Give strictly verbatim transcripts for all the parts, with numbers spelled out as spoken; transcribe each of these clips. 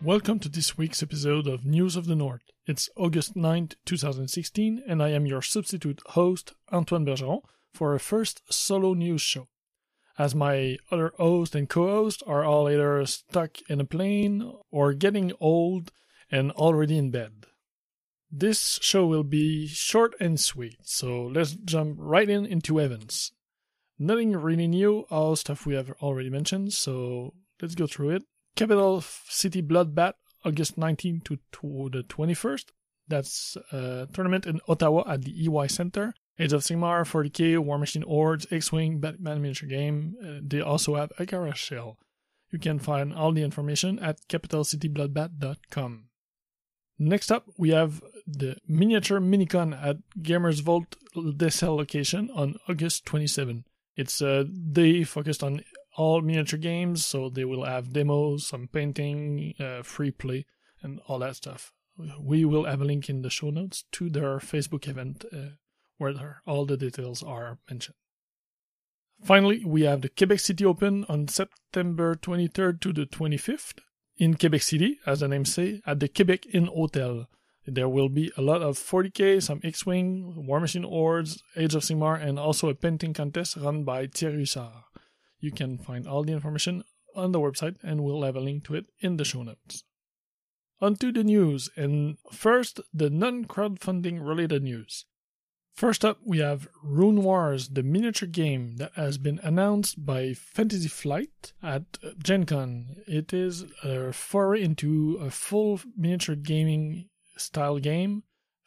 Welcome to this week's episode of News of the North. It's August ninth, twenty sixteen, and I am your substitute host, Antoine Bergeron, for our first solo news show. As my other host and co-host are all either stuck in a plane or getting old and already in bed. This show will be short and sweet, so let's jump right in into events. Nothing really new, all stuff we have already mentioned, so let's go through it. Capital City Bloodbath, August nineteenth to, to the twenty-first. That's a tournament in Ottawa at the E Y Center. Age of Sigmar, forty K, Warmachine Hordes, X-Wing, Batman miniature game. Uh, they also have a garage sale. You can find all the information at capital city bloodbath dot com. Next up, we have the Miniature Minicon at Gamers Vault Dessel location on August twenty-seventh. It's a day focused on all miniature games, so they will have demos, some painting, uh, free play, and all that stuff. We will have a link in the show notes to their Facebook event uh, where all the details are mentioned. Finally, we have the Quebec City Open on September twenty-third to the twenty-fifth in Quebec City, as the name say, at the Quebec Inn Hotel. There will be a lot of forty K, some X-Wing, Warmachine Hordes, Age of Sigmar, and also a painting contest run by Thierry Hussard. You can find all the information on the website, and we'll have a link to it in the show notes. On to the news, and first, the non-crowdfunding related news. First up, we have Rune Wars, the miniature game that has been announced by Fantasy Flight at Gen Con. It is a foray into a full miniature gaming style game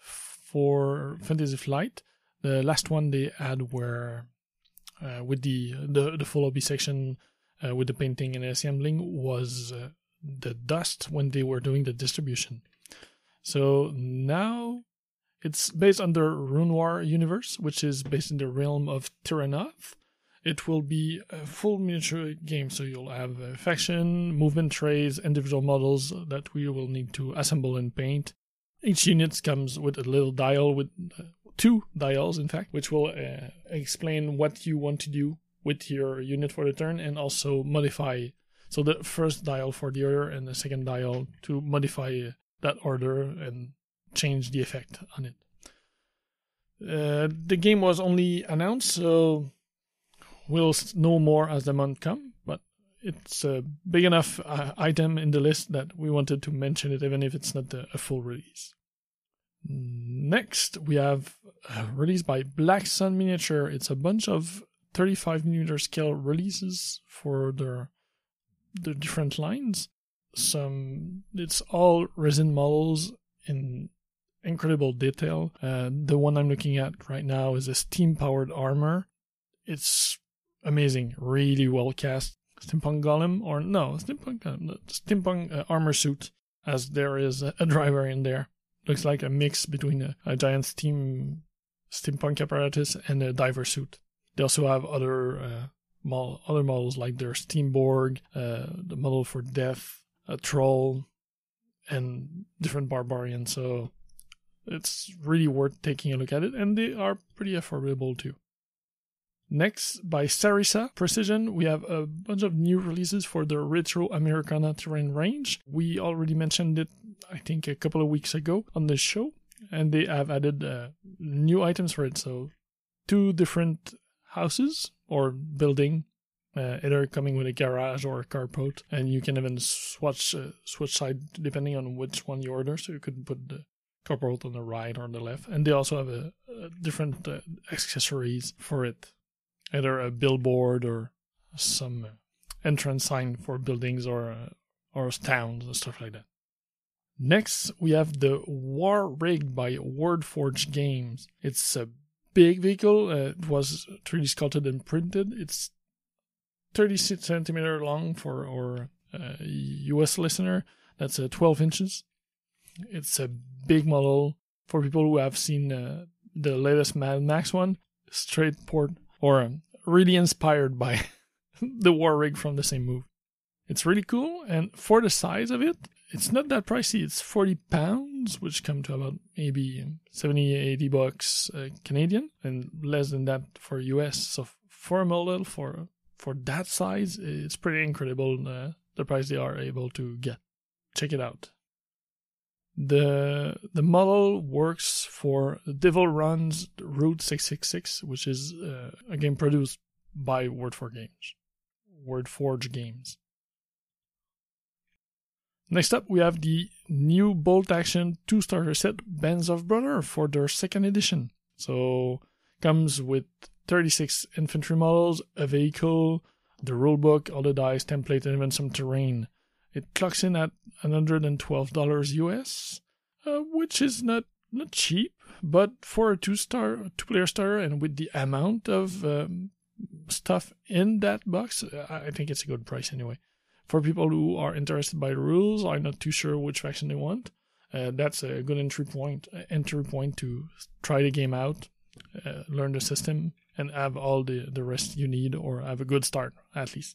for Fantasy Flight. The last one they had were uh, with the, the the full hobby section uh, with the painting and assembling was uh, the Dust when they were doing the distribution. So now it's based on the Rune War universe, which is based in the realm of Tyranoth. It will be a full miniature game, so you'll have a faction, movement trays, individual models that we will need to assemble and paint. Each unit comes with a little dial, with uh, two dials, in fact, which will uh, explain what you want to do with your unit for the turn and also modify. So the first dial for the order and the second dial to modify that order and change the effect on it. Uh, the game was only announced, so we'll know more as the month come, but it's a big enough uh, item in the list that we wanted to mention it, even if it's not a, a full release. Next, we have a release by Black Sun Miniature. It's a bunch of thirty-five millimeter scale releases for their the different lines. Some it's all resin models in incredible detail. Uh, the one I'm looking at right now is a steam-powered armor. It's amazing, really well cast. Steampunk Golem, or no, Steampunk, uh, steampunk uh, armor suit, as there is a, a driver in there. Looks like a mix between a, a giant steam steampunk apparatus and a diver suit. They also have other uh, mo- other models like their Steamborg, uh, the model for Death, a troll, and different barbarians. So it's really worth taking a look at it, and they are pretty affordable too. Next, by Sarissa Precision, we have a bunch of new releases for the Retro Americana Terrain range. We already mentioned it, I think, a couple of weeks ago on the show, and they have added uh, new items for it. So, two different houses or building, uh, either coming with a garage or a carport, and you can even switch uh, switch side depending on which one you order. So you could put the carport on the right or on the left, and they also have a, a different uh, accessories for it. Either a billboard or some entrance sign for buildings or uh, or towns and stuff like that. Next, we have the War Rig by Wordforge Games. It's a big vehicle. Uh, it was three D sculpted and printed. It's thirty centimeter long for our uh, U S listener. That's uh, twelve inches. It's a big model for people who have seen uh, the latest Mad Max one. Straight port. Or um, really inspired by the War Rig from the same movie. It's really cool, and for the size of it, it's not that pricey. It's forty pounds, which come to about maybe seventy, eighty bucks uh, Canadian, and less than that for U S. So for a model, for for that size, it's pretty incredible uh, the price they are able to get. check it out. The the model works for Devil Runs Route six six six, which is uh, a game produced by Wordforge Games. Wordforge Games. Next up, we have the new Bolt Action two-starter set Bands of Brother for their second edition. So, comes with thirty-six infantry models, a vehicle, the rulebook, all the dice, template, and even some terrain. It clocks in at one hundred twelve dollars U S, uh, which is not, not cheap, but for a two-star, two-player starter and with the amount of um, stuff in that box, I think it's a good price anyway. For people who are interested by the rules, are not too sure which faction they want, uh, that's a good entry point, uh, entry point to try the game out, uh, learn the system, and have all the, the rest you need, or have a good start, at least.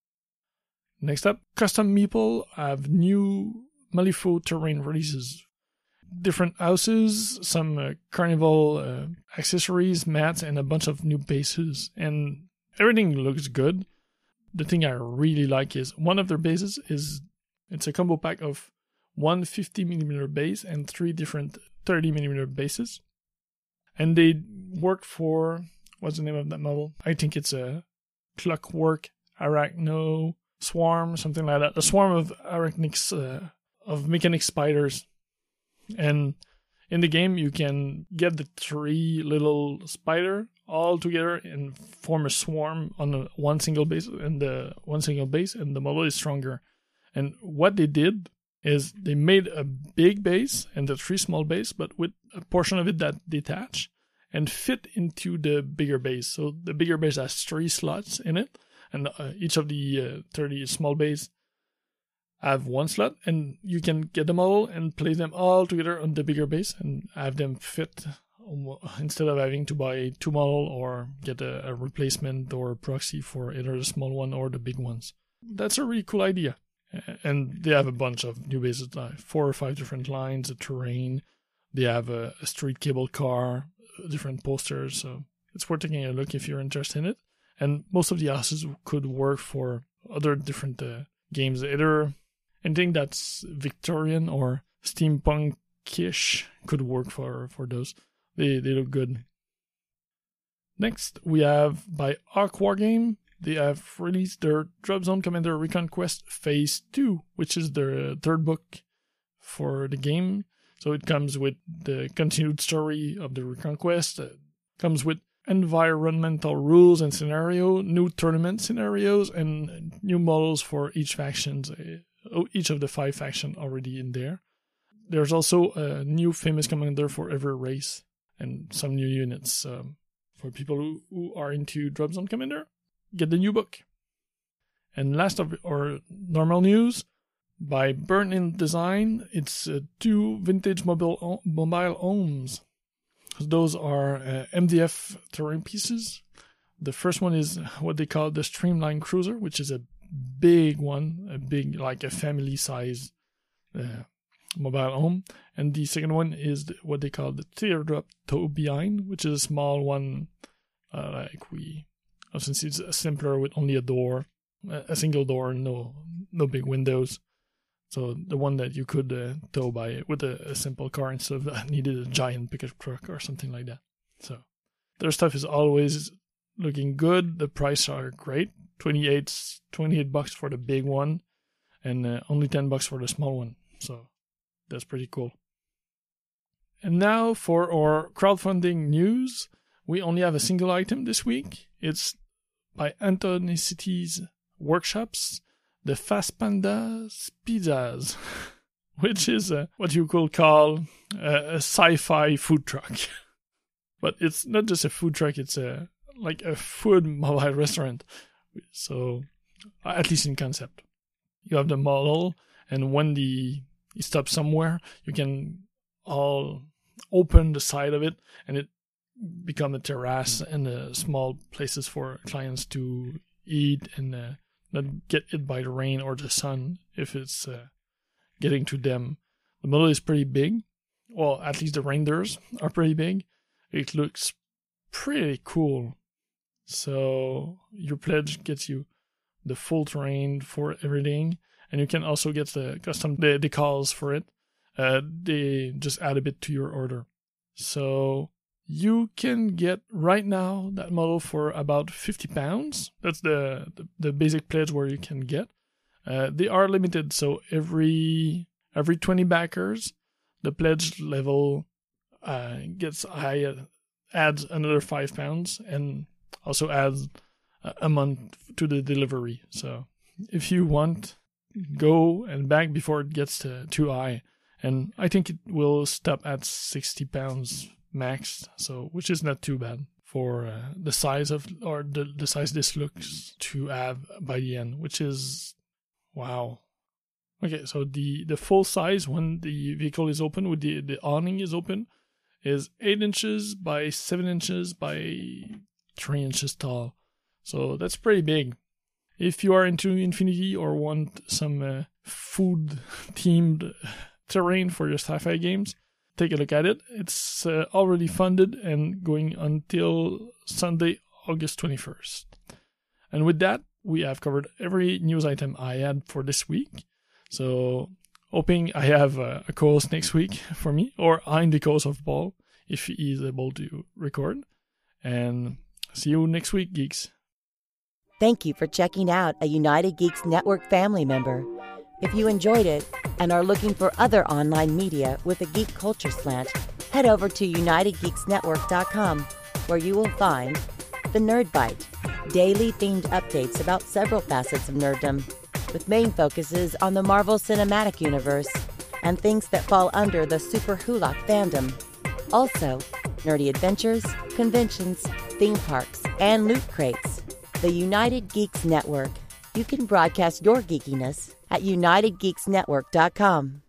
Next up, Custom Meeple have new Malifaux terrain releases. Different houses, some uh, carnival uh, accessories, mats, and a bunch of new bases. And everything looks good. The thing I really like is one of their bases is, it's a combo pack of one fifty millimeter base and three different thirty millimeter bases. And they work for, what's the name of that model? I think it's a Clockwork Arachno Swarm, something like that. A swarm of arachnics, uh, of mechanic spiders. And in the game, you can get the three little spider all together and form a swarm on a one single base, and the one single base, and the model is stronger. And what they did is they made a big base and the three small base, but with a portion of it that detach and fit into the bigger base. So the bigger base has three slots in it, and uh, each of the uh, thirty small base have one slot, and you can get the model and place them all together on the bigger base and have them fit, instead of having to buy two model or get a, a replacement or a proxy for either the small one or the big ones. That's a really cool idea. And they have a bunch of new bases, like four or five different lines of terrain. They have a, a street cable car, different posters, so it's worth taking a look if you're interested in it. And most of the houses could work for other different uh, games, either anything that's Victorian or steampunk-ish could work for, for those. They they look good. Next, we have by Arc Wargame. They have released their Drop Zone Commander Reconquest Phase two, which is their third book for the game. So it comes with the continued story of the Reconquest. It comes with environmental rules and scenario, new tournament scenarios, and new models for each factions. Each of the five factions already in there. There's also a new famous commander for every race and some new units. Um, for people who, who are into Drop Zone Commander, get the new book. And last of our normal news, by Burn In Design, it's uh, two vintage mobile mobile homes. Those are uh, M D F terrain pieces. The first one is what they call the Streamline Cruiser, which is a big one, a big, like a family size uh, mobile home. And the second one is the, what they call the Teardrop Tow Behind, which is a small one, uh, like we, since it's simpler with only a door, a single door, no no big windows. So the one that you could uh, tow by with a, a simple car instead of that needed a giant pickup truck or something like that. So their stuff is always looking good. The prices are great. twenty-eight, twenty-eight bucks for the big one, and uh, only ten bucks for the small one. So that's pretty cool. And now for our crowdfunding news. We only have a single item this week. It's by Antonicity's Workshops, the Fast Panda Pizzas, which is uh, what you could call a, a sci-fi food truck. But it's not just a food truck, it's a like a food mobile restaurant. So, at least in concept. You have the model, and when the you stop somewhere, you can all open the side of it, and it become a terrace and uh, small places for clients to eat and uh, not get hit by the rain or the sun if it's uh, getting to them. The model is pretty big. Well, at least the reindeers are pretty big. It looks pretty cool. So your pledge gets you the full terrain for everything, and you can also get the custom the decals for it. Uh, they just add a bit to your order. So you can get right now that model for about fifty pounds. That's the, the, the basic pledge where you can get. Uh, they are limited, so every every twenty backers, the pledge level uh, gets high, uh, adds another five pounds, and also adds a, a month to the delivery. So if you want, go and back before it gets to, too high. And I think it will stop at sixty pounds max, so which is not too bad for uh, the size of or the, the size this looks to have by the end, which is wow. Okay, so the, the full size when the vehicle is open, with the, the awning is open, is eight inches by seven inches by three inches tall. So that's pretty big. If you are into Infinity or want some uh, food-themed terrain for your sci-fi games, take a look at it. It's uh, already funded and going until Sunday, August twenty-first. And with that, we have covered every news item I had for this week. So, hoping I have a, a co-host next week for me, or I'm the co-host of Paul, if he is able to record. And see you next week, geeks. Thank you for checking out a United Geeks Network family member. If you enjoyed it and are looking for other online media with a geek culture slant, head over to united geeks network dot com, where you will find The Nerd Bite, daily themed updates about several facets of nerddom, with main focuses on the Marvel Cinematic Universe and things that fall under the Super Hulak fandom. Also, nerdy adventures, conventions, theme parks, and loot crates. The United Geeks Network. You can broadcast your geekiness at united geeks network dot com.